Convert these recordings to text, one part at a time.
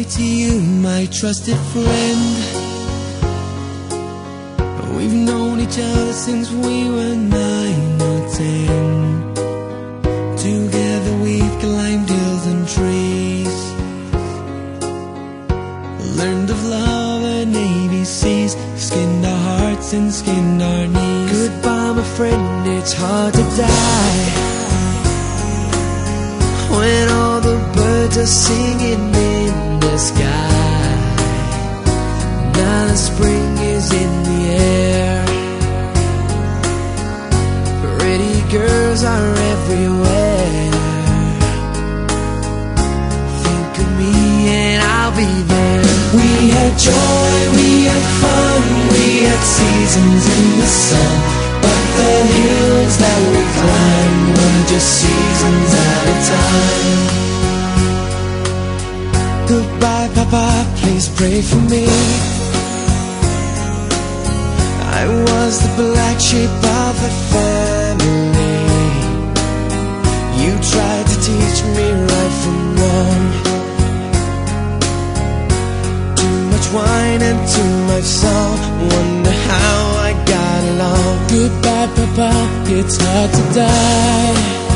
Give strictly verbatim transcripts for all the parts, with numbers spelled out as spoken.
say to you, my trusted friend, we've known each other since we were nine or ten. Together we've climbed hills and trees, learned of love and A B Cs, skinned our hearts and skinned our knees. Goodbye, my friend, it's hard to die when all the birds are singing in the sky. Now the spring is in the air, pretty girls are everywhere. Think of me and I'll be there. We had joy, we had fun, we had seasons in the sun, but the hills that we climbed were just seasons at a time. Goodbye, Papa, please pray for me. I was the black sheep of the family. You tried to teach me right from wrong. Too much wine and too much song, wonder how I got along. Goodbye, Papa, it's hard to die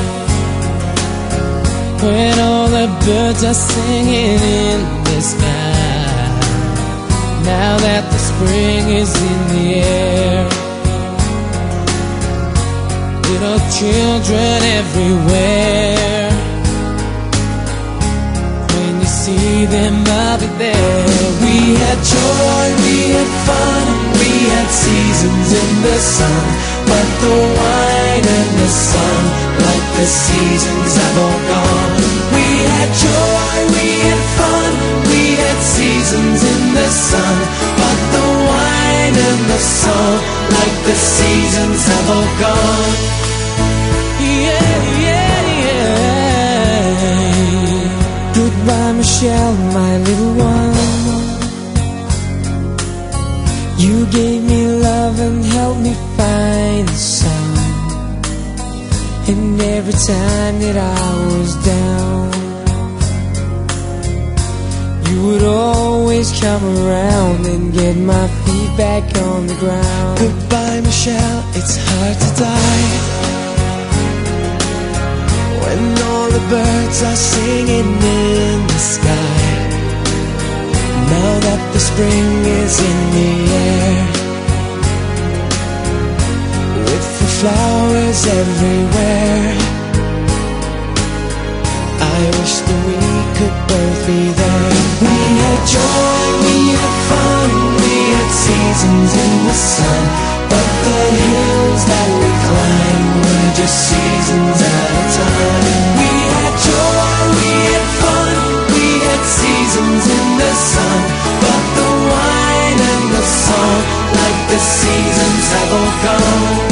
when all the birds are singing in the sky. Now that the spring is in the air, little children everywhere. When you see them, I'll be there. We had joy, we had fun, we had seasons in the sun, but the wine and the sun, like the seasons, have all gone. We had joy, we had fun, we had seasons in the sun, but the wine and the song, like the seasons, have all gone. Yeah, yeah, yeah. Goodbye, Michelle, my little one. You gave me love and helped me find the sun. And every time that I was down, you would always come around and get my feet back on the ground. Goodbye, Michelle, it's hard to die when all the birds are singing in the sky. Now that the spring is in the air, with the flowers everywhere, I wish that we could both be there. We had joy, we had fun, we had seasons in the sun, but the hills that we climbed were just seasons at a time. We had joy, we had fun, we had seasons in the sun, but the wine and the song, like the seasons, have all gone.